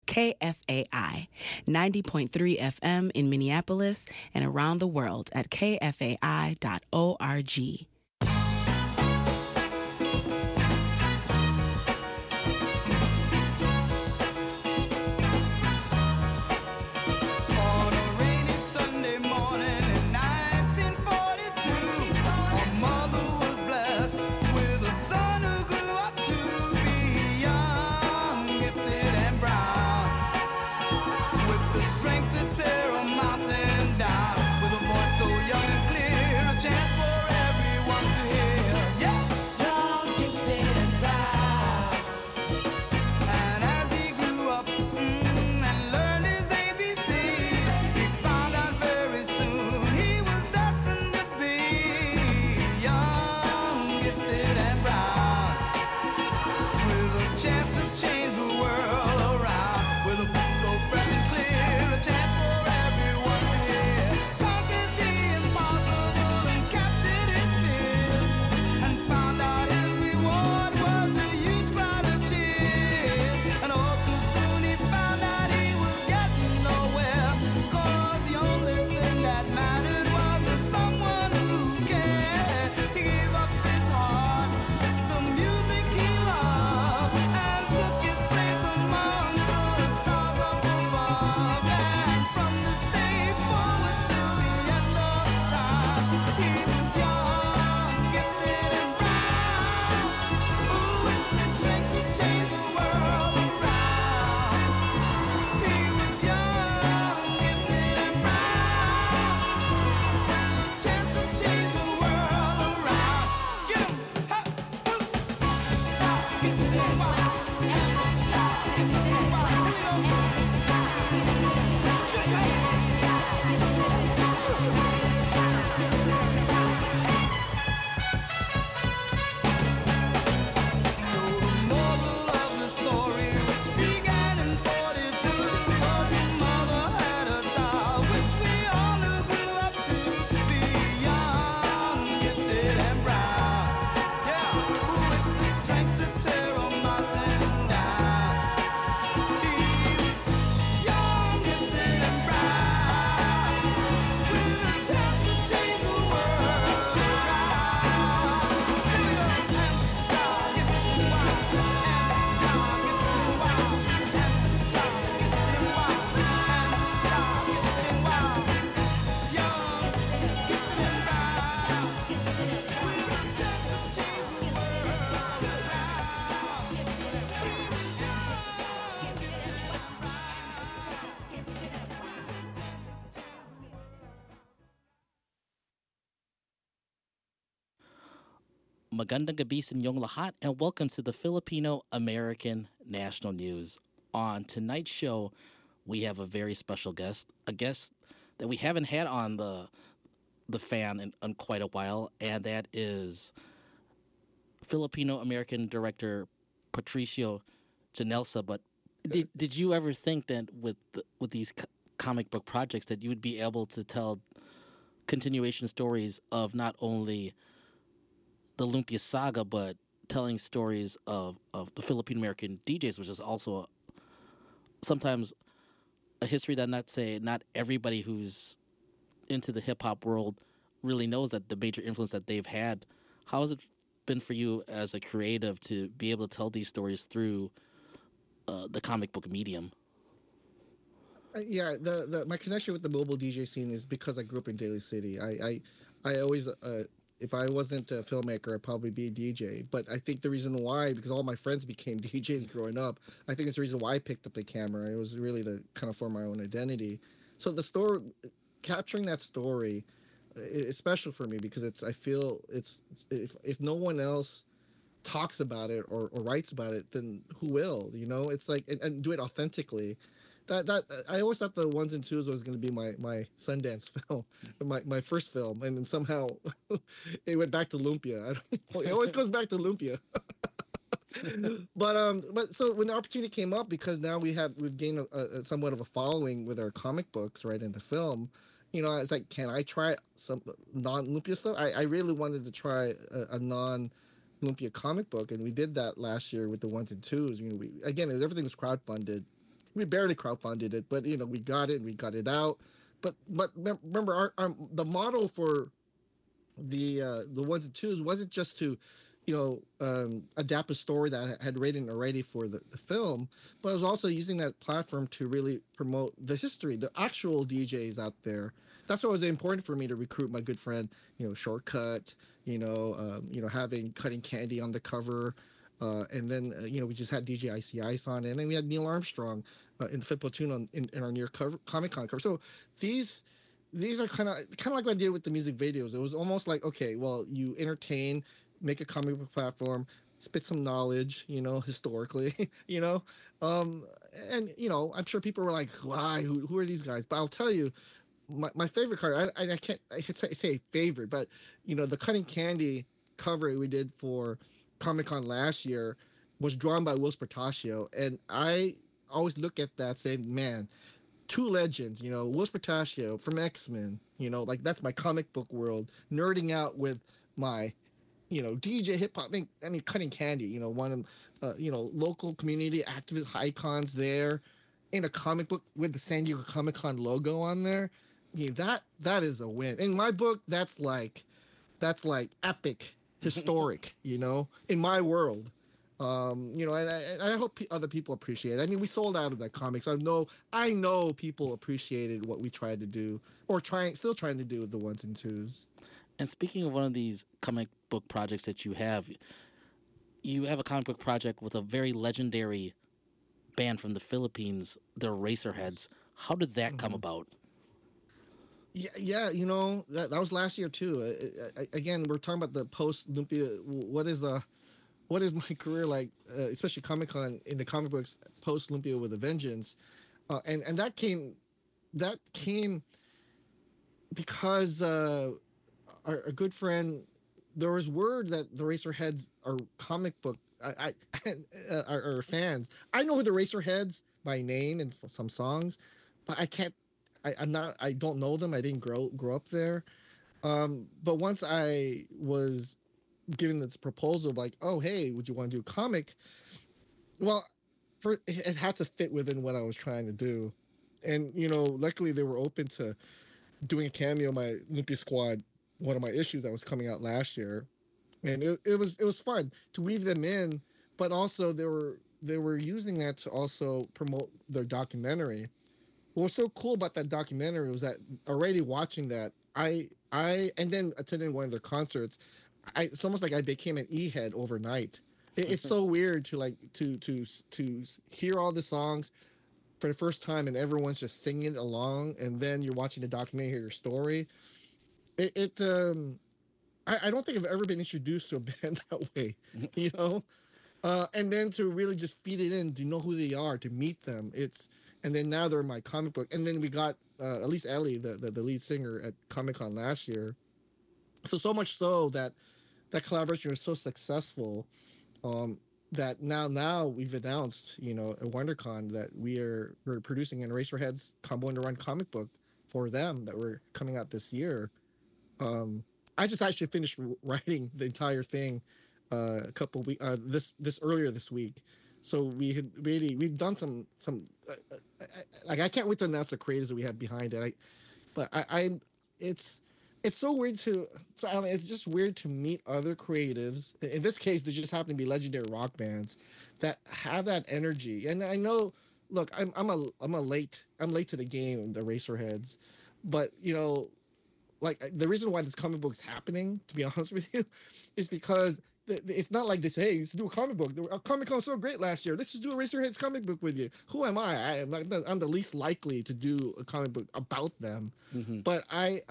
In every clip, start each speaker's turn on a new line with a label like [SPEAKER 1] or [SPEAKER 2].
[SPEAKER 1] KFAI, 90.3 FM in Minneapolis and around the world at kfai.org.
[SPEAKER 2] Magandang gabi sa inyong lahat, and welcome to the Filipino American National News. On tonight's show, we have a very special guest, a guest that we haven't had on the fan in quite a while, and that is Filipino American director Patricio Janelsa. But did you ever think that with these comic book projects that you would be able to tell continuation stories of not only the Lumpia saga, but telling stories of the Philippine American DJs, which is also sometimes a history that not everybody who's into the hip hop world really knows, that the major influence that they've had. How has it been for you as a creative to be able to tell these stories through the comic book medium?
[SPEAKER 3] Yeah, my connection with the mobile DJ scene is because I grew up in Daly City. I always if I wasn't a filmmaker, I'd probably be a DJ. But I think the reason why, because all my friends became DJs growing up, I think it's the reason why I picked up the camera. It was really to kind of form my own identity. So the story, capturing that story, is special for me because I feel it's if no one else talks about it or writes about it, then who will? You know, it's like and do it authentically. That I always thought the ones and twos was going to be my Sundance film, my first film, and then somehow it went back to Lumpia. It always goes back to Lumpia. but so when the opportunity came up, because now we've gained a somewhat of a following with our comic books, right, in the film. You know, I was like, can I try some non-Lumpia stuff? I really wanted to try a non-Lumpia comic book, and we did that last year with the ones and twos. You know, everything was crowdfunded. We barely crowdfunded it, but we got it. We got it out. But remember, the model for the ones and twos wasn't just to adapt a story that had written already for the film, but I was also using that platform to really promote the history, the actual DJs out there. That's why it was important for me to recruit my good friend, Shortcut, having Cutting Candy on the cover. And then, we just had DJ Icy Ice on it. And then we had Neil Armstrong in Fit Platoon in our near Comic Con cover. So these are kind of like what I did with the music videos. It was almost like, okay, well, you entertain, make a comic book platform, spit some knowledge, historically, and I'm sure people were like, why? Who are these guys? But I'll tell you, my favorite card. I can't say favorite, but the Cutting Candy cover we did for Comic Con last year was drawn by Will Spartaccio, and I always look at that saying, man, two legends, Will Spartaccio from X-Men, like that's my comic book world, nerding out with my, DJ hip hop. I mean, Cutting Candy, one of, local community activist icons there in a comic book with the San Diego Comic Con logo on there. Yeah, that is a win. In my book, that's like epic, historic, in my world. And I hope other people appreciate it. I mean, we sold out of that comic, so I know people appreciated what we tried to do, or still trying to do with the ones and twos.
[SPEAKER 2] And speaking of one of these comic book projects that you have a comic book project with a very legendary band from the Philippines, the Eraserheads. How did that come about?
[SPEAKER 3] Yeah, that was last year too. Again, we're talking about the post Lumpia. What is my career like, especially Comic Con in the comic books post Lumpia with a Vengeance, and that came because our good friend, there was word that the Eraserheads are comic book are fans. I know the Eraserheads by name and some songs, but I don't know them. I didn't grow up there. But once I was given this proposal, like, oh, hey, would you want to do a comic? Well, it had to fit within what I was trying to do. And, luckily they were open to doing a cameo, my Olympia Squad, one of my issues that was coming out last year. And it was fun to weave them in, but also they were using that to also promote their documentary. What was so cool about that documentary was that already watching that, I and then attending one of their concerts, it's almost like I became an E-head overnight. It's so weird to hear all the songs for the first time and everyone's just singing along, and then you're watching the documentary, hear your story. I don't think I've ever been introduced to a band that way, and then to really just feed it in, to know who they are, to meet them. And then now they're in my comic book. And then we got at least Ellie, the lead singer at Comic Con last year. So much so that collaboration was so successful that now we've announced, at WonderCon, that we're producing an Eraserheads Combo and Run comic book for them that we're coming out this year. I just actually finished writing the entire thing a couple weeks this earlier this week. So we've done some like, I can't wait to announce the creators that we have behind it. It's so weird it's just weird to meet other creatives. In this case, they just happen to be legendary rock bands that have that energy. And I know, look, I'm late to the game, the Eraserheads, but like, the reason why this comic book's happening, to be honest with you, is because it's not like they say, hey, you should do a comic book. Comic Con was so great last year. Let's just do a Eraserheads comic book with you. Who am I? I'm the least likely to do a comic book about them. Mm-hmm. But I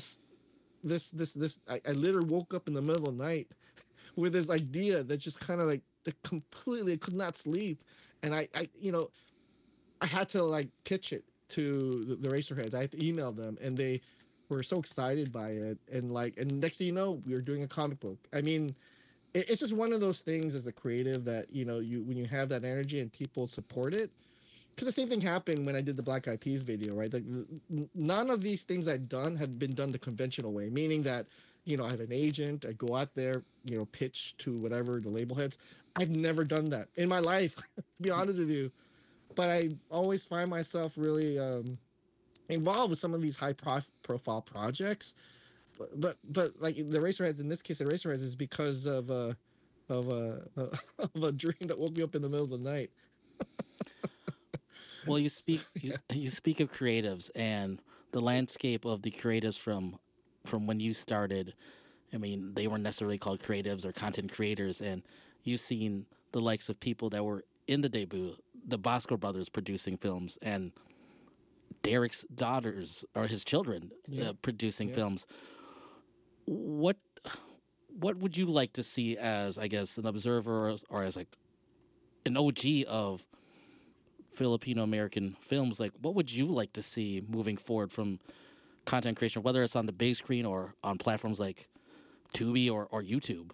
[SPEAKER 3] literally woke up in the middle of the night with this idea that just kind of like completely could not sleep, and I had to like pitch it to the Eraserheads. I had to email them, and they were so excited by it, and next thing you know, we were doing a comic book. I mean, it's just one of those things as a creative that when you have that energy and people support it. Because the same thing happened when I did the Black Eyed Peas video, right? Like, none of these things I've done have been done the conventional way, meaning that I have an agent, I go out there, pitch to whatever the label heads. I've never done that in my life, to be honest with you. but I always find myself really involved with some of these profile projects. But like the Eraserheads, in this case, the Eraserheads is because of a of a dream that woke me up in the middle of the night.
[SPEAKER 2] Well, you speak of creatives and the landscape of the creatives from when you started. I mean, they weren't necessarily called creatives or content creators, and you've seen the likes of people that were in the debut, the Bosco brothers producing films, and Derek's daughters or his children
[SPEAKER 3] Yeah,
[SPEAKER 2] producing
[SPEAKER 3] yeah.
[SPEAKER 2] films. What what would you like to see as, I guess, an observer or as like an OG of Filipino American films? Like, what would you like to see moving forward from content creation, whether it's on the big screen or on platforms like Tubi or YouTube?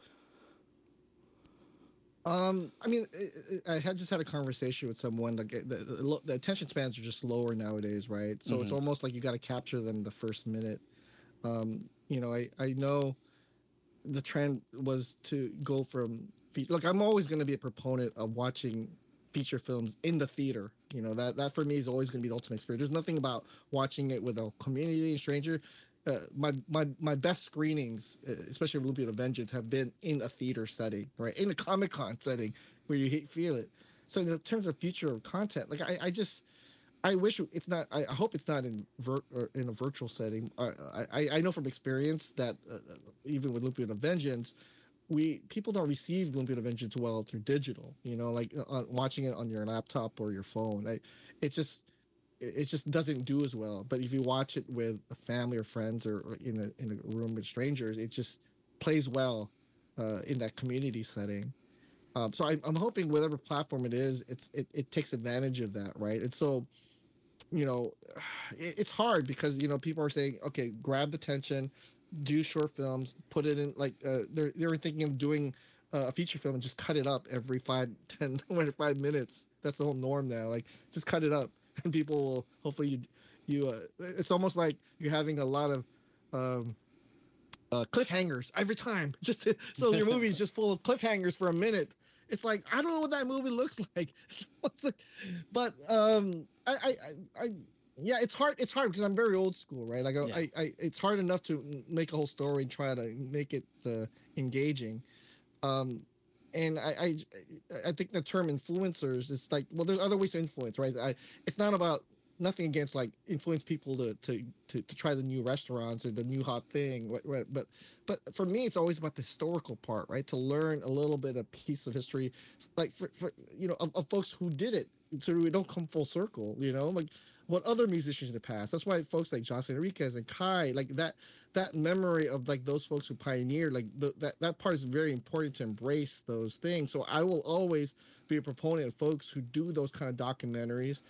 [SPEAKER 3] I mean, I had just had a conversation with someone. Like the attention spans are just lower nowadays, right? So it's
[SPEAKER 2] Hmm.
[SPEAKER 3] almost like you got to capture them the first minute. I know the trend was to go from look. I'm always going to be a proponent of watching feature films in the theater. That for me is always going to be the ultimate experience. There's nothing about watching it with a community and stranger. My best screenings, especially of Olympian Vengeance, have been in a theater setting, right, in a Comic Con setting where you feel it. So in terms of future content, like I just I wish it's not. I hope it's not or in a virtual setting. I know from experience that even with Olympian Vengeance, we people don't receive Olympian Vengeance well through digital. Like watching it on your laptop or your phone. It just it just doesn't do as well. But if you watch it with a family or friends or in a room with strangers, it just plays well in that community setting. So I'm hoping whatever platform it is, it takes advantage of that, right? And so you know, it's hard because people are saying, okay, grab the attention, do short films, put it in like they were thinking of doing a feature film and just cut it up every 5, 10, 25 minutes. That's the whole norm now. Like just cut it up, and people will hopefully you. It's almost like you're having a lot of um, cliffhangers every time. So your movie is just full of cliffhangers for a minute. It's like I don't know what that movie looks like. It's like but I yeah, it's hard. It's hard because I'm very old school, right? Like
[SPEAKER 2] Yeah.
[SPEAKER 3] it's hard enough to make a whole story and try to make it engaging. Um, and I think the term influencers is like, well, there's other ways to influence, right? It's not about nothing against like influence people to try the new restaurants or the new hot thing, right? But for me, it's always about the historical part, right? To learn a little bit of piece of history, like for of folks who did it, so we don't come full circle, like what other musicians in the past. That's why folks like Jocelyn Enriquez and Kai, like that memory of like those folks who pioneered, like that part is very important to embrace those things. So I will always be a proponent of folks who do those kind of documentaries.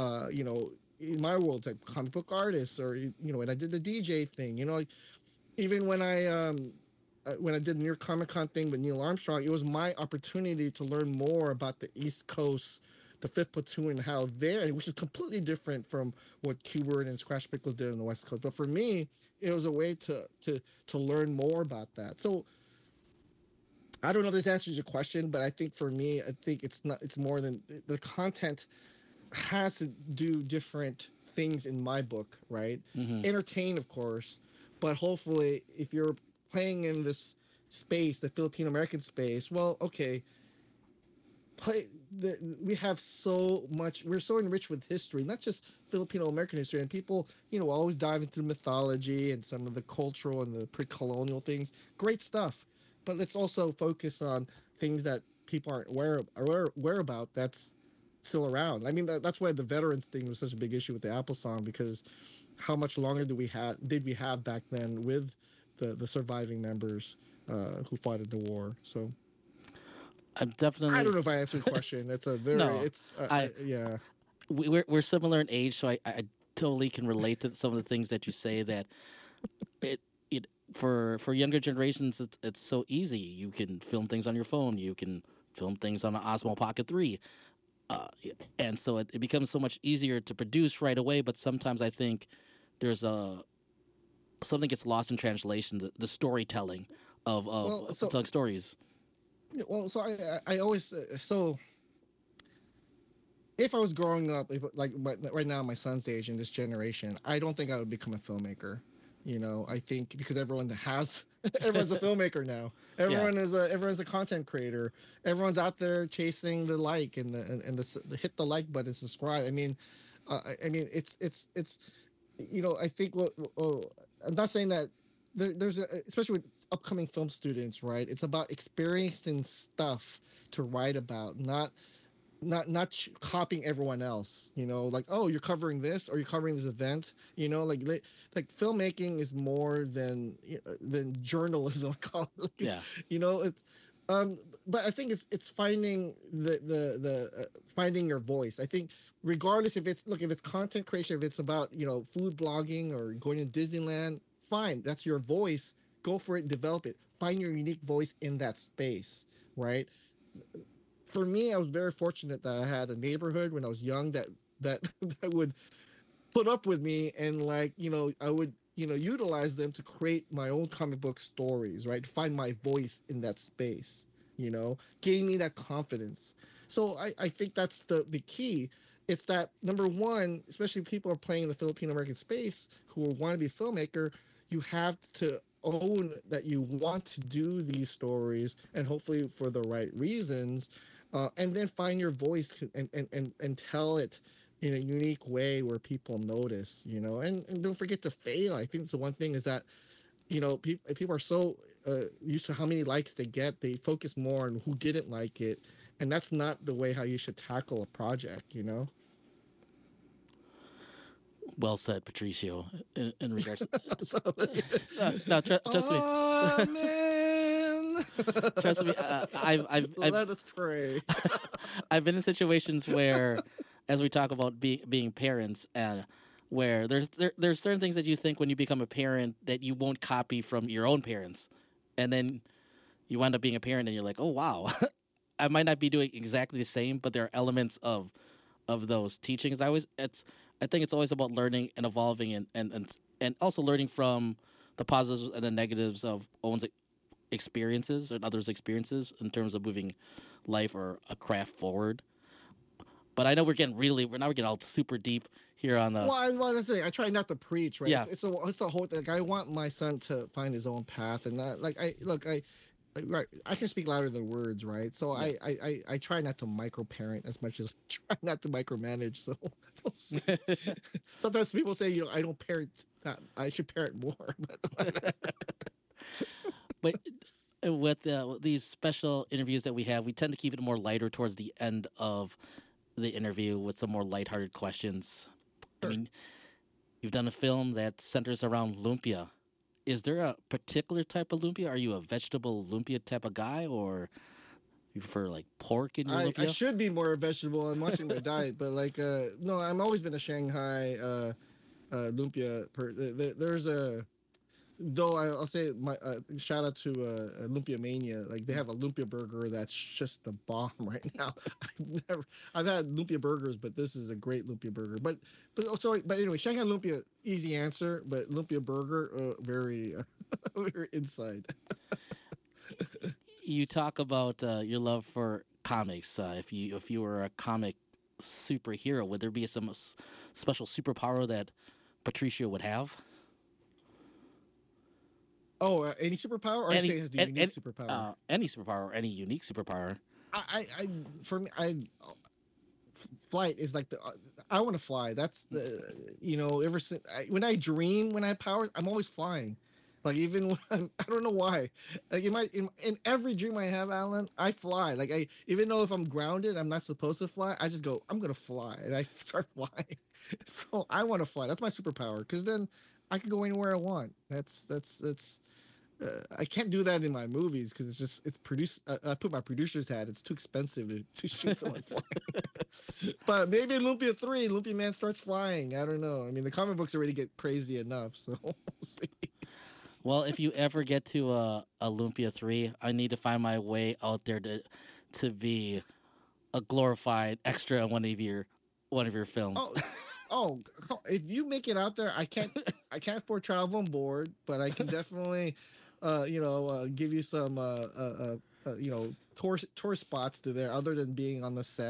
[SPEAKER 3] In my world, it's like comic book artists, or when I did the DJ thing, like even when I did the New York Comic Con thing with Neil Armstrong, it was my opportunity to learn more about the East Coast, the Fifth Platoon, and how they're, which is completely different from what Qbert and Scratch Pickles did on the West Coast. But for me, it was a way to learn more about that. So I don't know if this answers your question, but I think for me, I think it's not. It's more than the content has to do different things in my book, right?
[SPEAKER 2] Hmm.
[SPEAKER 3] Entertain, of course, but hopefully, if you're playing in this space, the Filipino American space, well, okay, we have so much. We're so enriched with history, not just Filipino American history, and people, always dive into mythology and some of the cultural and the pre-colonial things. Great stuff, but let's also focus on things that people aren't aware about. That's still around. I mean, that's why the veterans thing was such a big issue with the Apple song, because how much longer did we have back then with the surviving members who fought in the war? So
[SPEAKER 2] I'm
[SPEAKER 3] I
[SPEAKER 2] definitely
[SPEAKER 3] don't know if I answered the question. It's a very
[SPEAKER 2] no. I
[SPEAKER 3] yeah.
[SPEAKER 2] we're similar in age, so I totally can relate to some of the things that you say. That it it for younger generations, it's so easy. You can film things on your phone. You can film things on an Osmo Pocket 3. Uh, and so it becomes so much easier to produce right away. But sometimes I think there's a something gets lost in translation. The storytelling
[SPEAKER 3] Well,
[SPEAKER 2] of telling stories.
[SPEAKER 3] so I always so if I was growing up, if like right now, my son's age in this generation, I don't think I would become a filmmaker. I think because everyone has everyone's a filmmaker now.
[SPEAKER 2] Yeah.
[SPEAKER 3] Everyone's a content creator. Everyone's out there chasing the like and the hit the like button, subscribe. I mean it's I think I'm not saying that there's especially with upcoming film students, right? It's about experiencing stuff to write about, not copying everyone else, like, oh, you're covering this or you're covering this event, like filmmaking is more than journalism. I call it.
[SPEAKER 2] Yeah.
[SPEAKER 3] It's um but I think it's finding the finding your voice. I think regardless if it's content creation, if it's about food blogging or going to Disneyland, fine, that's your voice. Go for it, develop it, find your unique voice in that space, right? For me, I was very fortunate that I had a neighborhood when I was young that that would put up with me, and like I would utilize them to create my own comic book stories, right? Find my voice in that space, gave me that confidence. So I think that's the key. It's that number one, especially if people are playing in the Filipino American space who want to be a filmmaker, you have to own that you want to do these stories, and hopefully for the right reasons, and then find your voice and tell it in a unique way where people notice, and don't forget to fail. I think the one thing is that people are so used to how many likes they get, they focus more on who didn't like it, and that's not the way how you should tackle a project.
[SPEAKER 2] Well said, Patricio. In regards,
[SPEAKER 3] So,
[SPEAKER 2] no, trust me,
[SPEAKER 3] amen.
[SPEAKER 2] trust me.
[SPEAKER 3] Let us pray.
[SPEAKER 2] I've been in situations where, as we talk about being parents, and where there's certain things that you think when you become a parent that you won't copy from your own parents, and then you wind up being a parent and you're like, oh wow, I might not be doing exactly the same, but there are elements of those teachings. I think it's always about learning and evolving and also learning from the positives and the negatives of one's experiences and others' experiences in terms of moving life or a craft forward. But I know we're getting all super deep here on the
[SPEAKER 3] Well, that's the thing. I try not to preach, right?
[SPEAKER 2] Yeah.
[SPEAKER 3] It's the whole thing. Like, I want my son to find his own path, and that, like, right. I can speak louder than words, right? So
[SPEAKER 2] Yeah.
[SPEAKER 3] I try not to micro parent as much as try not to micromanage. So we'll see. Sometimes people say, I don't parent that. I should parent more. But
[SPEAKER 2] but with these special interviews that we have, we tend to keep it more lighter towards the end of the interview with some more lighthearted questions. I mean, you've done a film that centers around lumpia. Is there a particular type of lumpia? Are you a vegetable lumpia type of guy, or you prefer like pork in your
[SPEAKER 3] I
[SPEAKER 2] lumpia?
[SPEAKER 3] should be more vegetable. I'm watching my diet, but like no, I'm always been a Shanghai lumpia. There's a though I'll say my shout out to Lumpia Mania. Like, they have a lumpia burger that's just the bomb right now. I've had lumpia burgers, but this is a great lumpia burger. But anyway, Shanghai lumpia, easy answer, but lumpia burger, very very inside.
[SPEAKER 2] You talk about your love for comics. If you were a comic superhero, would there be some special superpower that Patricio would have?
[SPEAKER 3] Oh, any superpower, or
[SPEAKER 2] Any
[SPEAKER 3] actually has the unique superpower?
[SPEAKER 2] any superpower, or any unique superpower.
[SPEAKER 3] I for me, flight is like the I want to fly. That's the ever since when I dream, when I have powers, I'm always flying. Like, even when I don't know why. Like, in every dream I have, Alan, I fly. Like, I even though if I'm grounded, I'm not supposed to fly. I just go, I'm gonna fly, and I start flying. So I want to fly. That's my superpower, because then I can go anywhere I want. That's I can't do that in my movies because it's produced. I put my producer's hat. It's too expensive to shoot someone flying. But maybe in Lumpia 3, Lumpia Man starts flying. I don't know. I mean, the comic books already get crazy enough, so we'll see.
[SPEAKER 2] Well, if you ever get to a Lumpia 3, I need to find my way out there to be a glorified extra in one of your films.
[SPEAKER 3] Oh, oh, if you make it out there, I can't afford travel on board, but I can definitely, give you some, tour spots to there other than being on the set.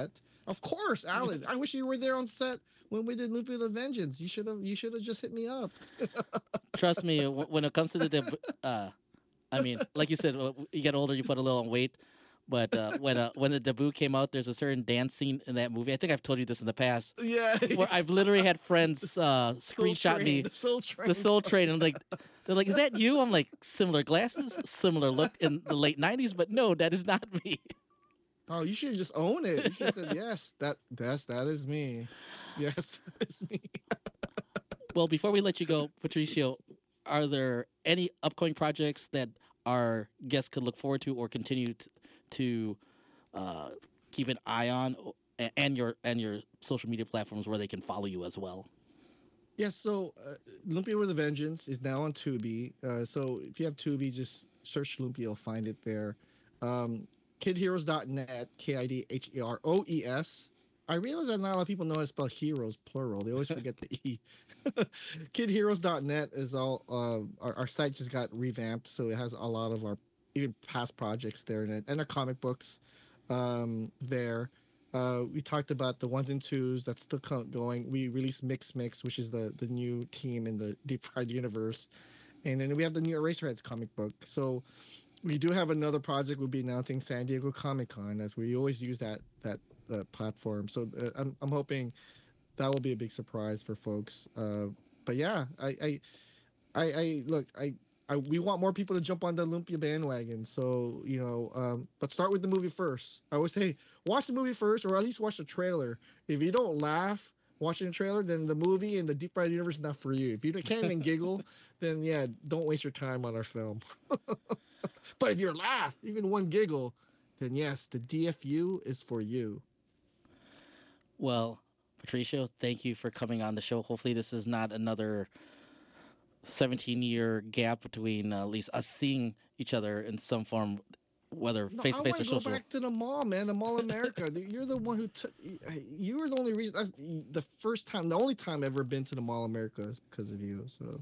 [SPEAKER 3] Of course, Alan. I wish you were there on set when we did Loopy the Vengeance. You should have just hit me up.
[SPEAKER 2] Trust me, when it comes to I mean, like you said, you get older, you put a little on weight. But when the debut came out, there's a certain dance scene in that movie. I think I've told you this in the past.
[SPEAKER 3] Yeah.
[SPEAKER 2] Where I've literally had friends screenshot me
[SPEAKER 3] The Soul Train.
[SPEAKER 2] and they're like, "Is that you?" I'm like, "Similar glasses, similar look in the late '90s, but no, that is not me."
[SPEAKER 3] Oh, you should just own it. You should have said, yes, that is me. Yes, that is me.
[SPEAKER 2] Well, before we let you go, Patricio, are there any upcoming projects that our guests could look forward to or continue to keep an eye on, and your social media platforms where they can follow you as well?
[SPEAKER 3] Yes, so Lumpia with a Vengeance is now on Tubi. So if you have Tubi, just search Lumpia, you'll find it there. Kidheroes.net, KIDHEROES. I realize that not a lot of people know how to spell heroes, plural. They always forget the E. Kidheroes.net is all, our site just got revamped, so it has a lot of our even past projects there in it, and our comic books there. We talked about the ones and twos that's still going. We released Mix, which is the new team in the Deep Fried universe. And then we have the new Eraserheads comic book. So we do have another project. We'll be announcing San Diego Comic-Con, as we always use that platform. So I'm hoping that will be a big surprise for folks. But yeah, we want more people to jump on the Lumpia bandwagon. So, but start with the movie first. I always say, watch the movie first, or at least watch the trailer. If you don't laugh watching the trailer, then the movie and the Deep Fried universe is not for you. If you can't even giggle, then yeah, don't waste your time on our film. But if you laugh, even one giggle, then yes, the DFU is for you.
[SPEAKER 2] Well, Patricio, thank you for coming on the show. Hopefully this is not another 17-year gap between at least us seeing each other in some form, whether face to face or social.
[SPEAKER 3] I want to go back to the mall, man. The Mall America. You're the one who took. You were the only reason. The only time I've ever been to the Mall America is because of you. So.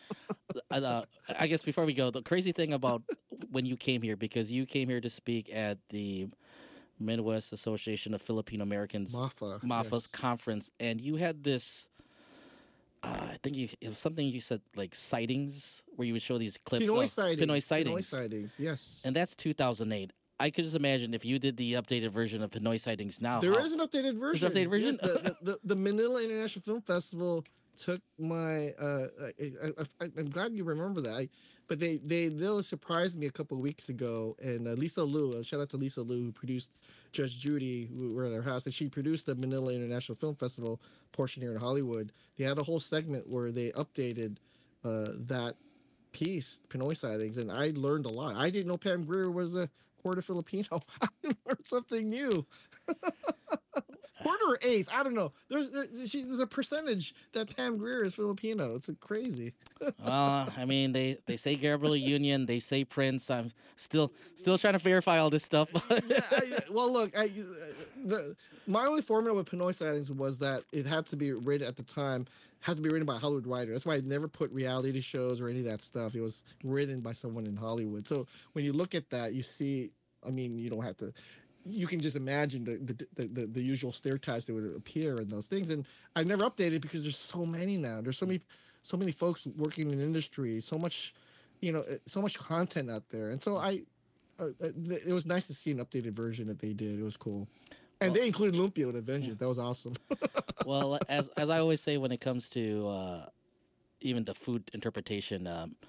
[SPEAKER 2] I guess before we go, the crazy thing about when you came here, because you came here to speak at the Midwest Association of Filipino Americans, MAFA's
[SPEAKER 3] yes.
[SPEAKER 2] conference, and you had this. I think it was something you said, like sightings, where you would show these clips
[SPEAKER 3] Pinoy
[SPEAKER 2] of
[SPEAKER 3] sightings.
[SPEAKER 2] Pinoy sightings,
[SPEAKER 3] yes.
[SPEAKER 2] And that's 2008. I could just imagine if you did the updated version of Pinoy sightings now.
[SPEAKER 3] There is an updated version.
[SPEAKER 2] There's an updated version?
[SPEAKER 3] Yes, the Manila International Film Festival took my. I'm glad you remember that. But they surprised me a couple of weeks ago, and Lisa Liu, shout out to Lisa Liu, who produced Judge Judy. We were at her house, and she produced the Manila International Film Festival portion here in Hollywood. They had a whole segment where they updated that piece, Pinoy sightings, and I learned a lot. I didn't know Pam Grier was a quarter Filipino. I learned something new. Quarter or eighth, I don't know. There's a percentage that Pam Grier is Filipino. It's crazy.
[SPEAKER 2] I mean, they say Gabriel Union, they say Prince. I'm still trying to verify all this stuff.
[SPEAKER 3] Well, look, my only formula with Pinoy sightings was that it had to be written at the time. Had to be written by a Hollywood writer. That's why I never put reality shows or any of that stuff. It was written by someone in Hollywood. So when you look at that, you see. I mean, you don't have to. You can just imagine the usual stereotypes that would appear in those things. And I've never updated because there's so many now. There's so many folks working in the industry, so much content out there. And so it was nice to see an updated version that they did. It was cool. And they included Lumpia with a Vengeance. That was awesome.
[SPEAKER 2] Well, as I always say, when it comes to even the food interpretation,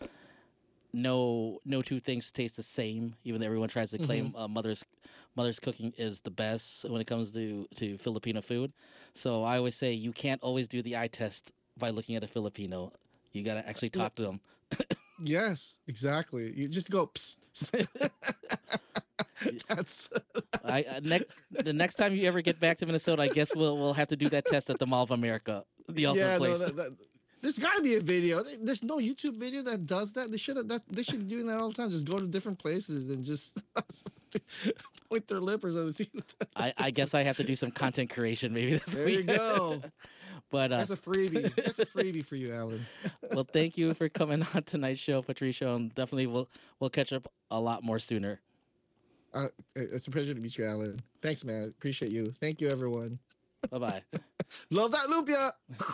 [SPEAKER 2] no two things taste the same. Even though everyone tries to claim mother's cooking is the best when it comes to Filipino food. So I always say you can't always do the eye test by looking at a Filipino. You got to actually talk to them.
[SPEAKER 3] Yes, exactly. You just go. Psst.
[SPEAKER 2] The next time you ever get back to Minnesota, I guess we'll have to do that test at the Mall of America, the ultimate place.
[SPEAKER 3] There's got to be a video. There's no YouTube video that does that. They should be doing that all the time. Just go to different places and just point their lip or something.
[SPEAKER 2] I guess I have to do some content creation maybe this week.
[SPEAKER 3] There you go.
[SPEAKER 2] But
[SPEAKER 3] that's a freebie. That's a freebie for you, Alan.
[SPEAKER 2] Well, thank you for coming on tonight's show, Patricio, and definitely we'll catch up a lot more sooner.
[SPEAKER 3] It's a pleasure to meet you, Alan. Thanks, man. Appreciate you. Thank you, everyone.
[SPEAKER 2] Bye-bye.
[SPEAKER 3] Love that lumpia.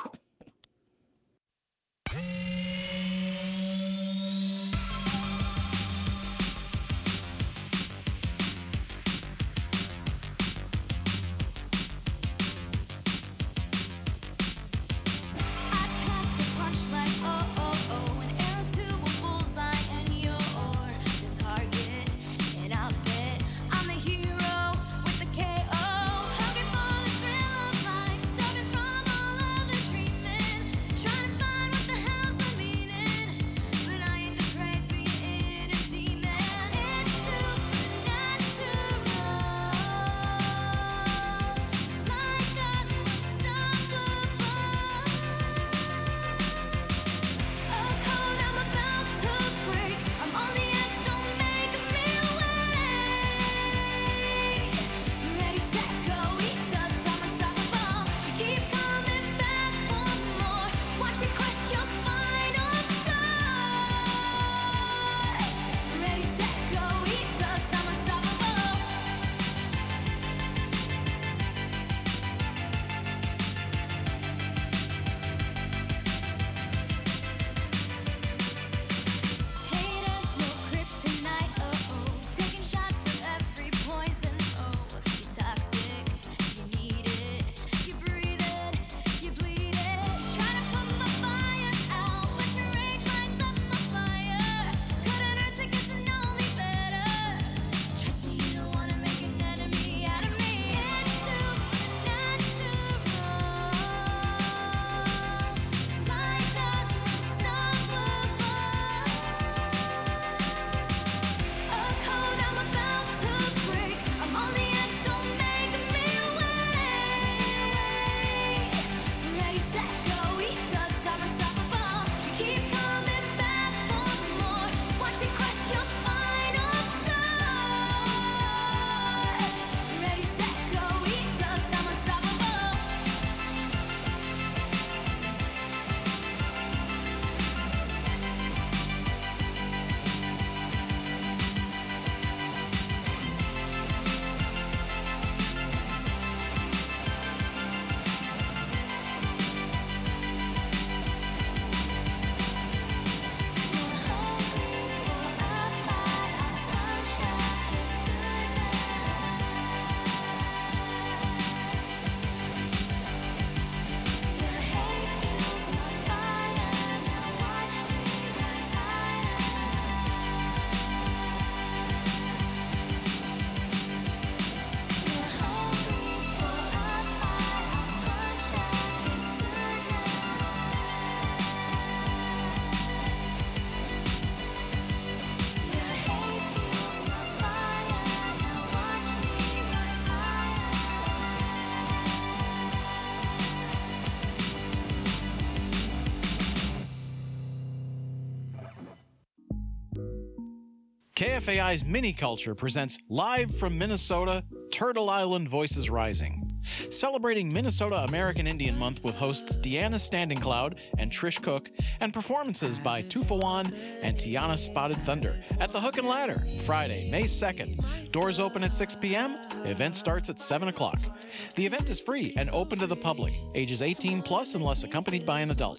[SPEAKER 4] KFAI's Mini Culture presents live from Minnesota, Turtle Island Voices Rising. Celebrating Minnesota American Indian Month with hosts Deanna Standing Cloud and Trish Cook, and performances by Tufawan and Tiana Spotted Thunder at the Hook and Ladder, Friday, May 2nd. Doors open at 6 p.m., event starts at 7 o'clock. The event is free and open to the public, ages 18 plus unless accompanied by an adult.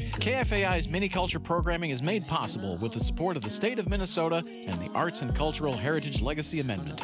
[SPEAKER 4] KFAI's Mini Culture programming is made possible with the support of the state of Minnesota and the Arts and Cultural Heritage Legacy Amendment.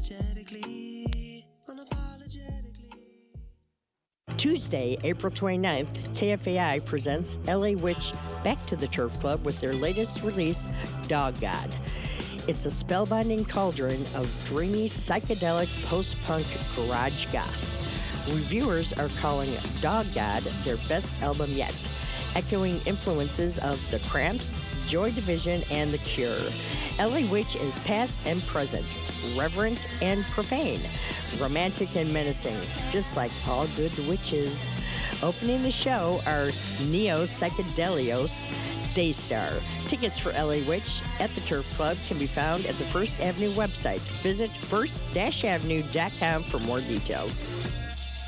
[SPEAKER 5] Tuesday, April 29th, KFAI presents LA Witch Back to the Turf Club with their latest release, Dog God. It's a spellbinding cauldron of dreamy, psychedelic, post-punk garage goth. Reviewers are calling Dog God their best album yet, echoing influences of The Cramps, Joy Division, and The Cure. LA Witch is past and present, reverent and profane, romantic and menacing, just like all good witches. Opening the show are Neo Psychedelios, Daystar. Tickets for LA Witch at the Turf Club can be found at the First Avenue website. Visit first-avenue.com for more details.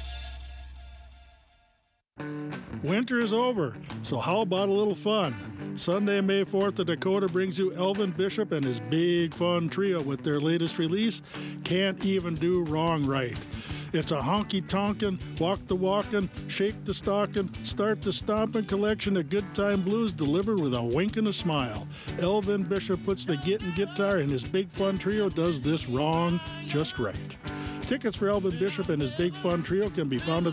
[SPEAKER 6] Winter is over, so how about a little fun? Sunday, May 4th, the Dakota brings you Elvin Bishop and his Big Fun Trio with their latest release, Can't Even Do Wrong Right. It's a honky-tonkin', walk-the-walkin', shake-the-stockin', start-the-stompin' collection of good-time blues delivered with a wink and a smile. Elvin Bishop puts the gittin' guitar and his Big Fun Trio does this wrong just right. Tickets for Elvin Bishop and his Big Fun Trio can be found at